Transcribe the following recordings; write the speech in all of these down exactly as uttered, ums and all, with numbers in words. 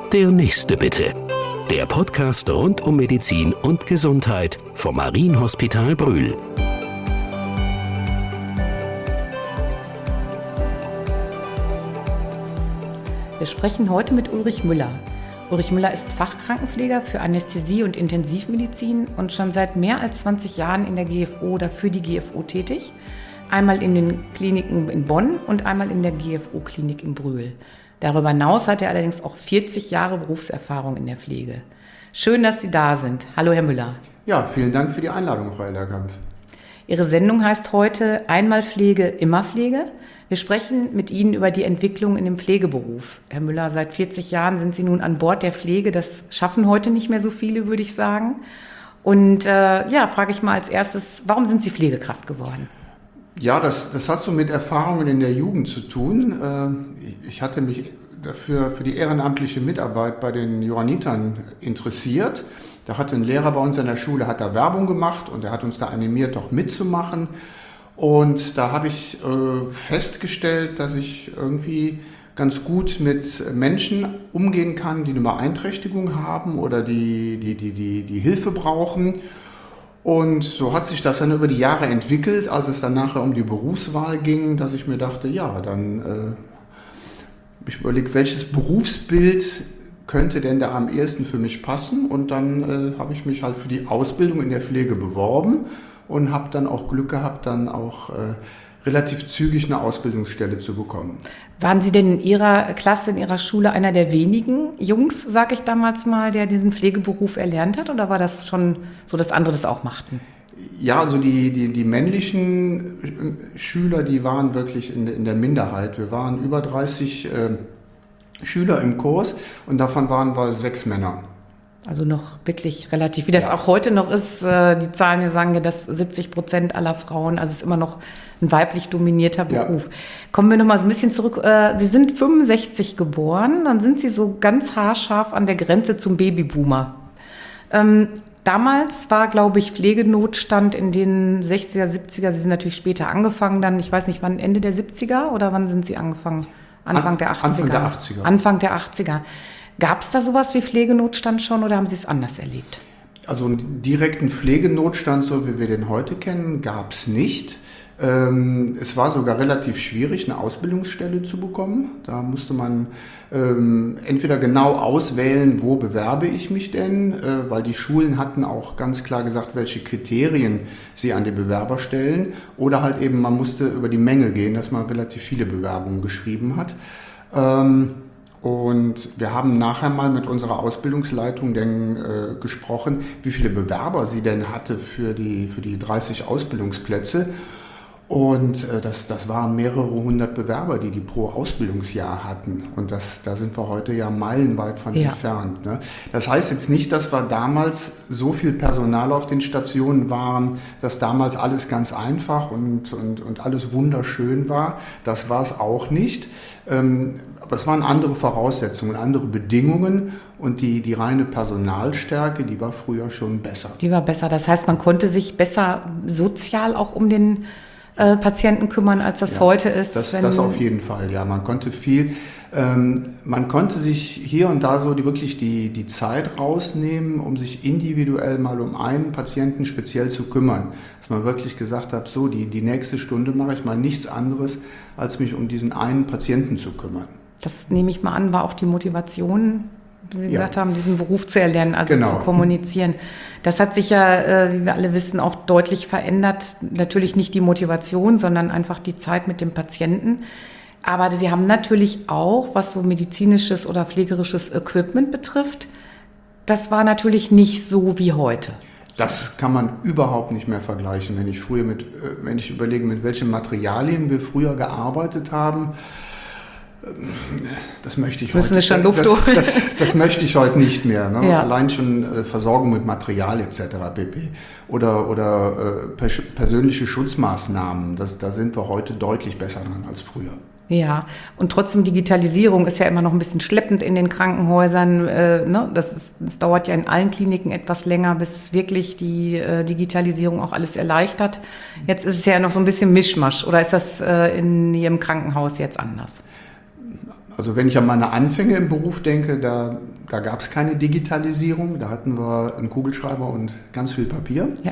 Der nächste bitte. Der Podcast rund um Medizin und Gesundheit vom Marienhospital Brühl. Wir sprechen heute mit Ulrich Müller. Ulrich Müller ist Fachkrankenpfleger für Anästhesie und Intensivmedizin und schon seit mehr als zwanzig Jahren in der G F O oder für die G F O tätig. Einmal in den Kliniken in Bonn und einmal in der G F O-Klinik in Brühl. Darüber hinaus hat er allerdings auch vierzig Jahre Berufserfahrung in der Pflege. Schön, dass Sie da sind. Hallo, Herr Müller. Ja, vielen Dank für die Einladung, Frau Ellerkamp. Ihre Sendung heißt heute Einmal Pflege, immer Pflege. Wir sprechen mit Ihnen über die Entwicklung in dem Pflegeberuf. Herr Müller, seit vierzig Jahren sind Sie nun an Bord der Pflege. Das schaffen heute nicht mehr so viele, würde ich sagen. Und äh, ja, frage ich mal als erstes, warum sind Sie Pflegekraft geworden? Ja, das, das hat so mit Erfahrungen in der Jugend zu tun. Ich hatte mich dafür für die ehrenamtliche Mitarbeit bei den Johannitern interessiert. Da hatte ein Lehrer bei uns an der Schule, hat da Werbung gemacht und er hat uns da animiert, doch mitzumachen. Und da habe ich äh, festgestellt, dass ich irgendwie ganz gut mit Menschen umgehen kann, die eine Beeinträchtigung haben oder die, die, die, die, die Hilfe brauchen. Und so hat sich das dann über die Jahre entwickelt, als es dann nachher um die Berufswahl ging, dass ich mir dachte, ja, dann äh, ich überlege, welches Berufsbild könnte denn da am ehesten für mich passen? Und dann äh, habe ich mich halt für die Ausbildung in der Pflege beworben und habe dann auch Glück gehabt, dann auch äh, relativ zügig eine Ausbildungsstelle zu bekommen. Waren Sie denn in Ihrer Klasse, in Ihrer Schule einer der wenigen Jungs, sage ich damals mal, der diesen Pflegeberuf erlernt hat? Oder war das schon so, dass andere das auch machten? Ja, also die, die, die männlichen Schüler, die waren wirklich in, in der Minderheit. Wir waren über dreißig äh, Schüler im Kurs und davon waren wir sechs Männer. Also noch wirklich relativ, wie das ja. auch heute noch ist. Die Zahlen sagen ja, dass siebzig Prozent aller Frauen, also es ist immer noch ein weiblich dominierter Beruf. Ja. Kommen wir noch mal so ein bisschen zurück. Sie sind fünfundsechzig geboren, dann sind Sie so ganz haarscharf an der Grenze zum Babyboomer. Ähm, damals war, glaube ich, Pflegenotstand in den sechziger, siebziger. Sie sind natürlich später angefangen dann, ich weiß nicht, wann, Ende der siebziger oder wann sind Sie angefangen? Anfang An, der achtziger. Anfang der achtziger. Anfang der achtziger. Gab es da sowas wie Pflegenotstand schon oder haben Sie es anders erlebt? Also einen direkten Pflegenotstand, so wie wir den heute kennen, gab es nicht. Ähm, es war sogar relativ schwierig, eine Ausbildungsstelle zu bekommen. Da musste man ähm, entweder genau auswählen, wo bewerbe ich mich denn, äh, weil die Schulen hatten auch ganz klar gesagt, welche Kriterien sie an die Bewerber stellen. Oder halt eben, man musste über die Menge gehen, dass man relativ viele Bewerbungen geschrieben hat. Ähm, Und wir haben nachher mal mit unserer Ausbildungsleitung denn, äh, gesprochen, wie viele Bewerber sie denn hatte für die, für die dreißig Ausbildungsplätze. Und äh, das, das waren mehrere hundert Bewerber, die die pro Ausbildungsjahr hatten. Und das, da sind wir heute ja meilenweit von ja. entfernt. Ne? Das heißt jetzt nicht, dass wir damals so viel Personal auf den Stationen waren, dass damals alles ganz einfach und, und, und alles wunderschön war. Das war es auch nicht. Ähm, aber es waren andere Voraussetzungen, andere Bedingungen. Und die, die reine Personalstärke, die war früher schon besser. Die war besser. Das heißt, man konnte sich besser sozial auch um den Äh, Patienten kümmern, als das ja, heute ist. Das, wenn das auf jeden Fall, ja. Man konnte viel, ähm, man konnte sich hier und da so die, wirklich die, die Zeit rausnehmen, um sich individuell mal um einen Patienten speziell zu kümmern. Dass man wirklich gesagt hat, so, die, die nächste Stunde mache ich mal nichts anderes, als mich um diesen einen Patienten zu kümmern. Das nehme ich mal an, war auch die Motivation, wie Sie ja. gesagt haben, diesen Beruf zu erlernen, also genau. zu kommunizieren. Das hat sich ja, äh, wie wir alle wissen, auch deutlich verändert. Natürlich nicht die Motivation, sondern einfach die Zeit mit dem Patienten. Aber Sie haben natürlich auch, was so medizinisches oder pflegerisches Equipment betrifft, das war natürlich nicht so wie heute. Das kann man überhaupt nicht mehr vergleichen. Wenn ich früher mit, wenn ich überlege, mit welchen Materialien wir früher gearbeitet haben, das möchte ich das heute schon Luft das, das, das möchte ich heute nicht mehr. Ne? Ja. Allein schon äh, Versorgung mit Material et cetera pp. Oder, oder äh, pers- persönliche Schutzmaßnahmen. Das, da sind wir heute deutlich besser dran als früher. Ja, und trotzdem Digitalisierung ist ja immer noch ein bisschen schleppend in den Krankenhäusern. Äh, ne? das, ist, das dauert ja in allen Kliniken etwas länger, bis wirklich die äh, Digitalisierung auch alles erleichtert. Jetzt ist es ja noch so ein bisschen Mischmasch. Oder ist das äh, in Ihrem Krankenhaus jetzt anders? Also wenn ich an meine Anfänge im Beruf denke, da, da gab es keine Digitalisierung. Da hatten wir einen Kugelschreiber und ganz viel Papier. Ja.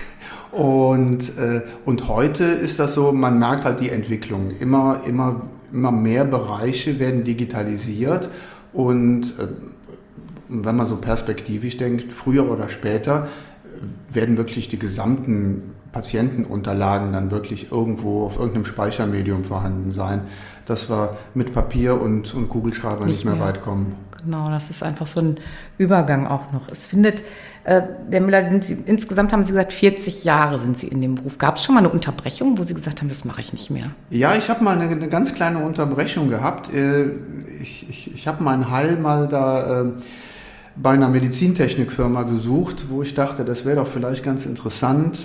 Und, äh, und heute ist das so, man merkt halt die Entwicklung. Immer, immer, immer mehr Bereiche werden digitalisiert. Und äh, wenn man so perspektivisch denkt, früher oder später werden wirklich die gesamten Patientenunterlagen dann wirklich irgendwo auf irgendeinem Speichermedium vorhanden sein, dass wir mit Papier und, und Kugelschreiber nicht, nicht mehr, mehr weit kommen. Genau, das ist einfach so ein Übergang auch noch. Es findet, äh, der Müller, sind Sie, insgesamt haben Sie gesagt, vierzig Jahre sind Sie in dem Beruf. Gab es schon mal eine Unterbrechung, wo Sie gesagt haben, das mache ich nicht mehr? Ja, ich habe mal eine, eine ganz kleine Unterbrechung gehabt. Äh, ich ich, ich habe mein Heil mal da äh, bei einer Medizintechnikfirma gesucht, wo ich dachte, das wäre doch vielleicht ganz interessant,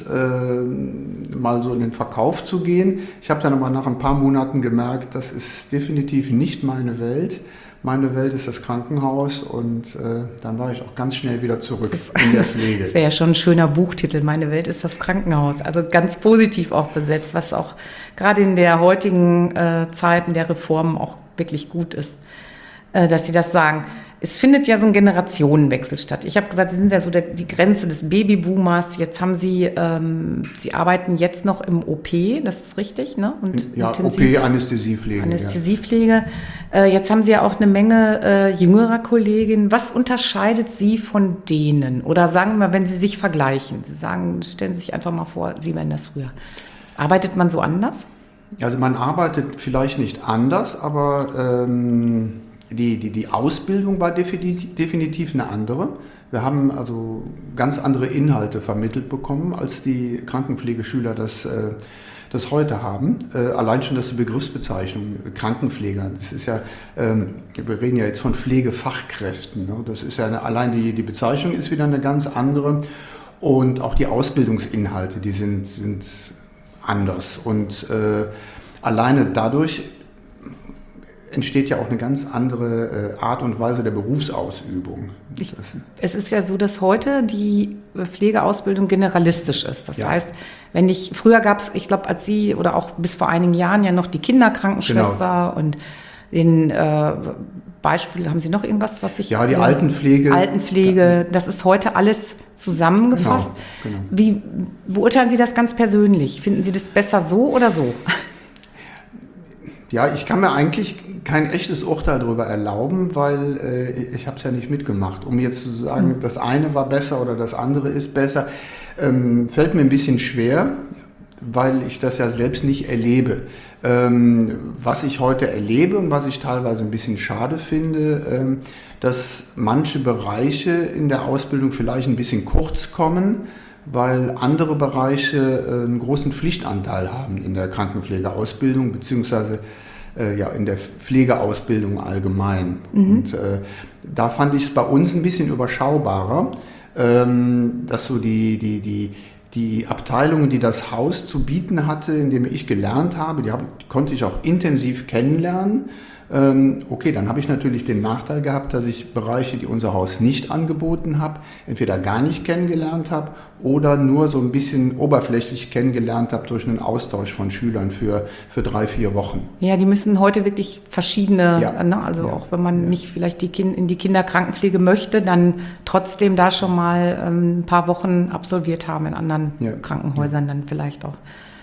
äh, mal so in den Verkauf zu gehen. Ich habe dann aber nach ein paar Monaten gemerkt, das ist definitiv nicht meine Welt. Meine Welt ist das Krankenhaus und äh, dann war ich auch ganz schnell wieder zurück das, in der Pflege. Das wäre ja schon ein schöner Buchtitel, Meine Welt ist das Krankenhaus. Also ganz positiv auch besetzt, was auch gerade in der heutigen äh, Zeit, in der Reformen auch wirklich gut ist, äh, dass Sie das sagen. Es findet ja so ein Generationenwechsel statt. Ich habe gesagt, Sie sind ja so der, die Grenze des Babyboomers. Jetzt haben Sie, ähm, Sie arbeiten jetzt noch im O P, das ist richtig, ne? Und ja, O P, Anästhesiepflege. Anästhesiepflege. Ja. Äh, jetzt haben Sie ja auch eine Menge äh, jüngerer Kolleginnen. Was unterscheidet Sie von denen? Oder sagen wir mal, wenn Sie sich vergleichen. Sie sagen, stellen Sie sich einfach mal vor, Sie wären das früher. Arbeitet man so anders? Also man arbeitet vielleicht nicht anders, aber ähm Die, die, die Ausbildung war definitiv, definitiv eine andere. Wir haben also ganz andere Inhalte vermittelt bekommen, als die Krankenpflegeschüler das, äh, das heute haben. Äh, allein schon das die Begriffsbezeichnung Krankenpfleger. Das ist ja, ähm, wir reden ja jetzt von Pflegefachkräften. Ne? Das ist ja eine, allein die, die Bezeichnung ist wieder eine ganz andere. Und auch die Ausbildungsinhalte, die sind, sind anders. Und äh, alleine dadurch entsteht ja auch eine ganz andere Art und Weise der Berufsausübung. Ich, es ist ja so, dass heute die Pflegeausbildung generalistisch ist. Das ja. heißt, wenn ich, früher gab es, ich glaube, als Sie oder auch bis vor einigen Jahren ja noch die Kinderkrankenschwester genau. und den äh, Beispiel, haben Sie noch irgendwas, was ich... Ja, die äh, Altenpflege. Altenpflege, das ist heute alles zusammengefasst. Genau, genau. Wie beurteilen Sie das ganz persönlich? Finden Sie das besser so oder so? Ja, ich kann mir eigentlich kein echtes Urteil darüber erlauben, weil äh, ich habe es ja nicht mitgemacht. Um jetzt zu sagen, mhm. das eine war besser oder das andere ist besser, ähm, fällt mir ein bisschen schwer, weil ich das ja selbst nicht erlebe. Ähm, was ich heute erlebe und was ich teilweise ein bisschen schade finde, ähm, dass manche Bereiche in der Ausbildung vielleicht ein bisschen kurz kommen, weil andere Bereiche äh, einen großen Pflichtanteil haben in der Krankenpflegeausbildung beziehungsweise äh, ja, in der Pflegeausbildung allgemein. Mhm. Und äh, da fand ich es bei uns ein bisschen überschaubarer, ähm, dass so die, die, die, die Abteilungen, die das Haus zu bieten hatte, in dem ich gelernt habe, die, hab, die konnte ich auch intensiv kennenlernen. Okay, dann habe ich natürlich den Nachteil gehabt, dass ich Bereiche, die unser Haus nicht angeboten habe, entweder gar nicht kennengelernt habe oder nur so ein bisschen oberflächlich kennengelernt habe durch einen Austausch von Schülern für, für drei, vier Wochen. Ja, die müssen heute wirklich verschiedene, ja. ne? also ja. auch wenn man ja. nicht vielleicht die kind, in die Kinderkrankenpflege möchte, dann trotzdem da schon mal ähm, ein paar Wochen absolviert haben in anderen ja. Krankenhäusern ja. dann vielleicht auch.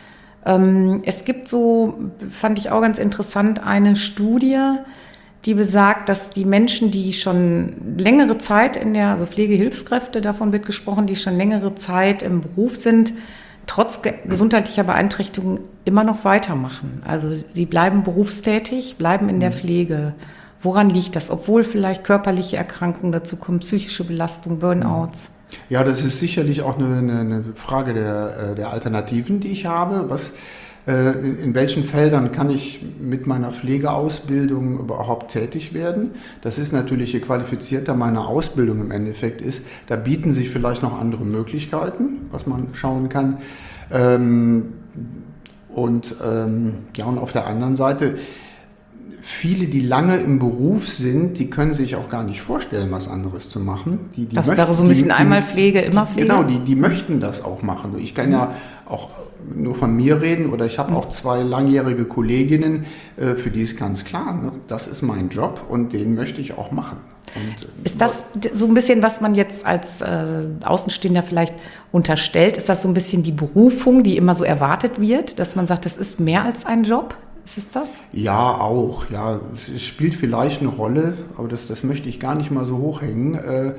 Es gibt so, fand ich auch ganz interessant, eine Studie, die besagt, dass die Menschen, die schon längere Zeit in der, also Pflegehilfskräfte, davon wird gesprochen, die schon längere Zeit im Beruf sind, trotz gesundheitlicher Beeinträchtigung immer noch weitermachen. Also sie bleiben berufstätig, bleiben in der Pflege. Woran liegt das? Obwohl vielleicht körperliche Erkrankungen dazu kommen, psychische Belastung, Burnouts. Ja, das ist sicherlich auch eine, eine Frage der, der Alternativen, die ich habe. Was, äh, in, in welchen Feldern kann ich mit meiner Pflegeausbildung überhaupt tätig werden? Das ist natürlich, je qualifizierter meine Ausbildung im Endeffekt ist, da bieten sich vielleicht noch andere Möglichkeiten, was man schauen kann. Ähm, und, ähm, ja, und auf der anderen Seite viele, die lange im Beruf sind, die können sich auch gar nicht vorstellen, was anderes zu machen. Die, die das möchten, wäre so ein bisschen die, einmal Pflege, immer Pflege? Genau, die, die möchten das auch machen. Ich kann ja auch nur von mir reden oder ich habe auch zwei langjährige Kolleginnen, für die ist ganz klar, ne, das ist mein Job und den möchte ich auch machen. Und, ist das so ein bisschen, was man jetzt als äh, Außenstehender vielleicht unterstellt? Ist das so ein bisschen die Berufung, die immer so erwartet wird, dass man sagt, das ist mehr als ein Job? Ist es das? Ja, auch. Ja, es spielt vielleicht eine Rolle, aber das, das möchte ich gar nicht mal so hochhängen. Äh,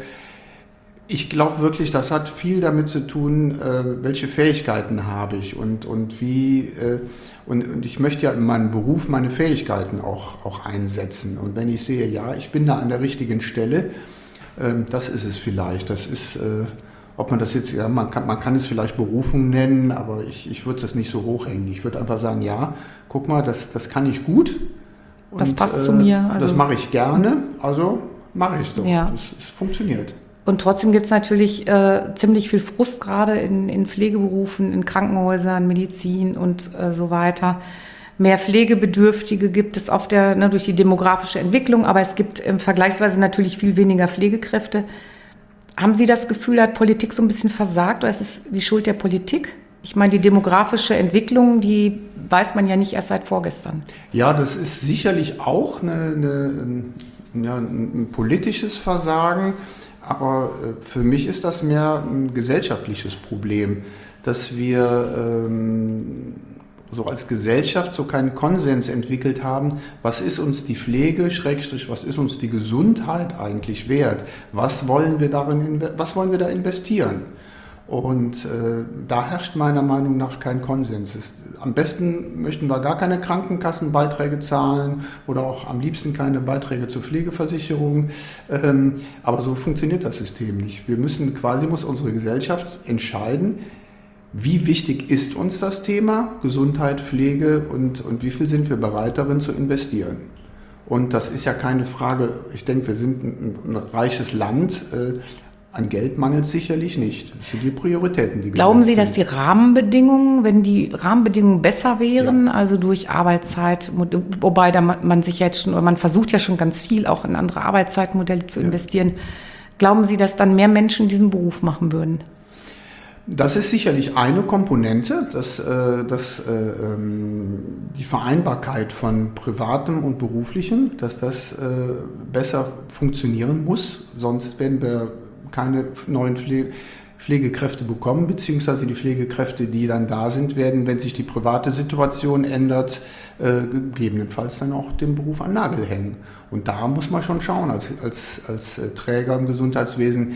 Ich glaube wirklich, das hat viel damit zu tun, äh, welche Fähigkeiten habe ich und, und wie, äh, und, und ich möchte ja in meinem Beruf meine Fähigkeiten auch, auch einsetzen. Und wenn ich sehe, ja, ich bin da an der richtigen Stelle, äh, das ist es vielleicht. Das ist, äh, ob man das jetzt, ja, man kann, man kann es vielleicht Berufung nennen, aber ich, ich würde das nicht so hochhängen. Ich würde einfach sagen, ja, guck mal, das, das kann ich gut. Und, das passt äh, zu mir. Also das mache ich gerne, also mache ich es doch. Ja. Das, das funktioniert. Und trotzdem gibt es natürlich äh, ziemlich viel Frust gerade in, in Pflegeberufen, in Krankenhäusern, Medizin und äh, so weiter. Mehr Pflegebedürftige gibt es auf der, ne, durch die demografische Entwicklung, aber es gibt ähm, vergleichsweise natürlich viel weniger Pflegekräfte. Haben Sie das Gefühl, hat Politik so ein bisschen versagt oder ist es die Schuld der Politik? Ich meine, die demografische Entwicklung, die weiß man ja nicht erst seit vorgestern. Ja, das ist sicherlich auch eine, eine, ja, ein politisches Versagen. Aber für mich ist das mehr ein gesellschaftliches Problem, dass wir ähm, so als Gesellschaft so keinen Konsens entwickelt haben, was ist uns die Pflege, Schrägstrich, was ist uns die Gesundheit eigentlich wert? Was wollen wir darin, was wollen wir da investieren? Und äh, da herrscht meiner Meinung nach kein Konsens. Es, am besten möchten wir gar keine Krankenkassenbeiträge zahlen oder auch am liebsten keine Beiträge zur Pflegeversicherung. Ähm, aber so funktioniert das System nicht. Wir müssen quasi, muss unsere Gesellschaft entscheiden, wie wichtig ist uns das Thema Gesundheit, Pflege und, und wie viel sind wir bereit darin zu investieren. Und das ist ja keine Frage, ich denke, wir sind ein, ein reiches Land, äh, an Geld mangelt es sicherlich nicht. Das sind die Prioritäten, die Glauben Sie, dass sind. die Rahmenbedingungen, wenn die Rahmenbedingungen besser wären, Ja. also durch Arbeitszeit, wobei da man sich jetzt schon, oder man versucht ja schon ganz viel auch in andere Arbeitszeitmodelle zu Ja. investieren, glauben Sie, dass dann mehr Menschen diesen Beruf machen würden? Das ist sicherlich eine Komponente, dass, äh, dass äh, ähm, die Vereinbarkeit von Privatem und Beruflichem, dass das äh, besser funktionieren muss, sonst werden wir keine neuen Pfle- Pflegekräfte bekommen, beziehungsweise die Pflegekräfte, die dann da sind, werden, wenn sich die private Situation ändert, äh, gegebenenfalls dann auch den Beruf an den Nagel hängen. Und da muss man schon schauen, als, als, als Träger im Gesundheitswesen,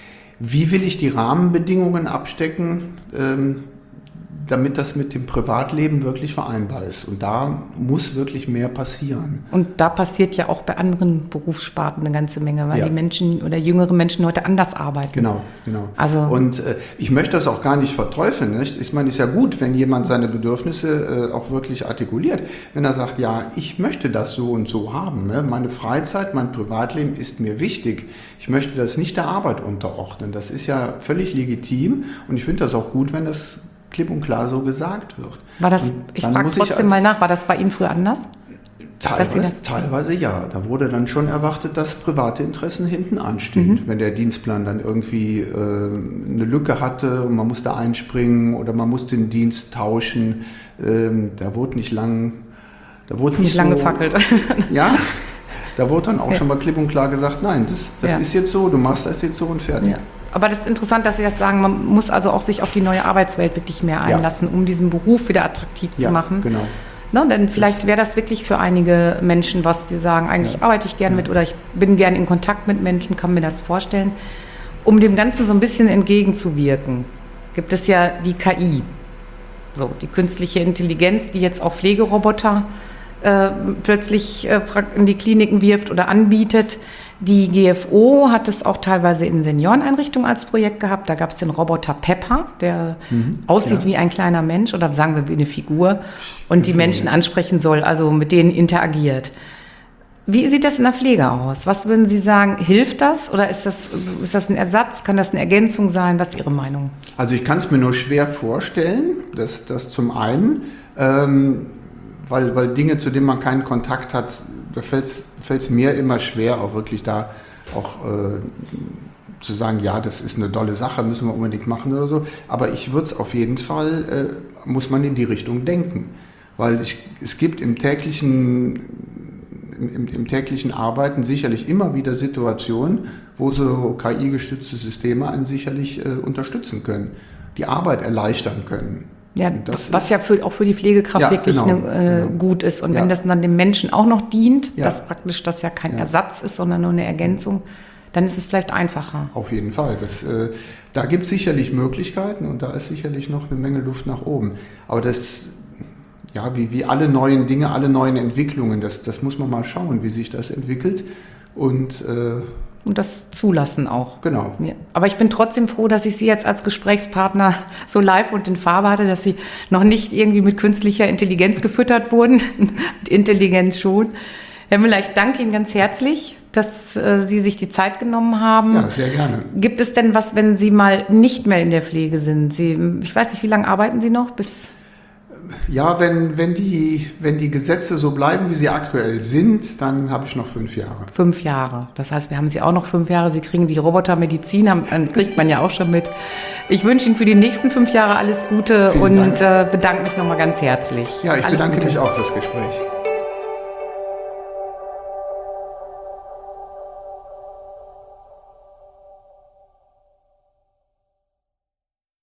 wie will ich die Rahmenbedingungen abstecken, ähm, damit das mit dem Privatleben wirklich vereinbar ist. Und da muss wirklich mehr passieren. Und da passiert ja auch bei anderen Berufssparten eine ganze Menge, weil Ja. die Menschen oder jüngere Menschen heute anders arbeiten. Genau, genau. Also und äh, ich möchte das auch gar nicht verteufeln. Nicht? Ich meine, es ist ja gut, wenn jemand seine Bedürfnisse äh, auch wirklich artikuliert. Wenn er sagt, ja, ich möchte das so und so haben. Ne? Meine Freizeit, mein Privatleben ist mir wichtig. Ich möchte das nicht der Arbeit unterordnen. Das ist ja völlig legitim. Und ich finde das auch gut, wenn das klipp und klar so gesagt wird. war das, Und ich dann frage muss ich trotzdem als- mal nach, war das bei Ihnen früher anders? Dass Sie Teilweise, das- teilweise ja. Da wurde dann schon erwartet, dass private Interessen hinten anstehen. Mhm. Wenn der Dienstplan dann irgendwie äh, eine Lücke hatte und man musste einspringen oder man musste den Dienst tauschen, ähm, da wurde nicht lang, da wurde nicht, Nicht lang so, gefackelt. Ja, da wurde dann auch Ja. schon mal klipp und klar gesagt, nein, das, das Ja. ist jetzt so, du machst das jetzt so und fertig. Ja. Aber das ist interessant, dass Sie das sagen. Man muss also auch sich auf die neue Arbeitswelt wirklich mehr Ja. einlassen, um diesen Beruf wieder attraktiv Ja, zu machen. genau. Ne, denn vielleicht wäre das wirklich für einige Menschen was, die sagen, eigentlich Ja. arbeite ich gern mit oder ich bin gern in Kontakt mit Menschen, kann mir das vorstellen. Um dem Ganzen so ein bisschen entgegenzuwirken, gibt es ja die K I, so die künstliche Intelligenz, die jetzt auch Pflegeroboter äh, plötzlich äh, in die Kliniken wirft oder anbietet. Die G F O hat es auch teilweise in Senioreneinrichtungen als Projekt gehabt. Da gab es den Roboter Pepper, der Mhm, aussieht ja. wie ein kleiner Mensch oder sagen wir wie eine Figur und die Gesehen. Menschen ansprechen soll, also mit denen interagiert. Wie sieht das in der Pflege aus? Was würden Sie sagen, hilft das oder ist das, ist das ein Ersatz? Kann das eine Ergänzung sein? Was ist Ihre Meinung? Also ich kann es mir nur schwer vorstellen, dass das zum einen, ähm, weil, weil Dinge, zu denen man keinen Kontakt hat, da fällt es mir immer schwer, auch wirklich da auch äh, zu sagen, ja, das ist eine dolle Sache, müssen wir unbedingt machen oder so. Aber ich würde es auf jeden Fall, äh, muss man in die Richtung denken. Weil ich, es gibt im täglichen, im, im täglichen Arbeiten sicherlich immer wieder Situationen, wo so K I-gestützte Systeme einen sicherlich äh, unterstützen können, die Arbeit erleichtern können. Ja, was ja für, auch für die Pflegekraft ja, wirklich genau, ne, äh, genau. gut ist. Und ja. wenn das dann dem Menschen auch noch dient, ja. dass praktisch das ja kein ja. Ersatz ist, sondern nur eine Ergänzung, dann ist es vielleicht einfacher. Auf jeden Fall. Das, äh, da gibt es sicherlich Möglichkeiten und da ist sicherlich noch eine Menge Luft nach oben. Aber das, ja, wie, wie alle neuen Dinge, alle neuen Entwicklungen, das, das muss man mal schauen, wie sich das entwickelt. Und äh, Und das zulassen auch. Genau. Ja. Aber ich bin trotzdem froh, dass ich Sie jetzt als Gesprächspartner so live und in Farbe hatte, dass Sie noch nicht irgendwie mit künstlicher Intelligenz gefüttert wurden. Mit Intelligenz schon. Herr Müller, ich danke Ihnen ganz herzlich, dass äh, Sie sich die Zeit genommen haben. Ja, sehr gerne. Gibt es denn was, wenn Sie mal nicht mehr in der Pflege sind? Sie, ich weiß nicht, wie lange arbeiten Sie noch? Bis Ja, wenn, wenn, die, wenn die Gesetze so bleiben, wie sie aktuell sind, dann habe ich noch fünf Jahre. Fünf Jahre. Das heißt, wir haben Sie auch noch fünf Jahre. Sie kriegen die Robotermedizin, haben, kriegt man ja auch schon mit. Ich wünsche Ihnen für die nächsten fünf Jahre alles Gute. Vielen und Dank. Äh, bedanke mich nochmal ganz herzlich. Ja, ich alles bedanke Gute. mich auch fürs Gespräch.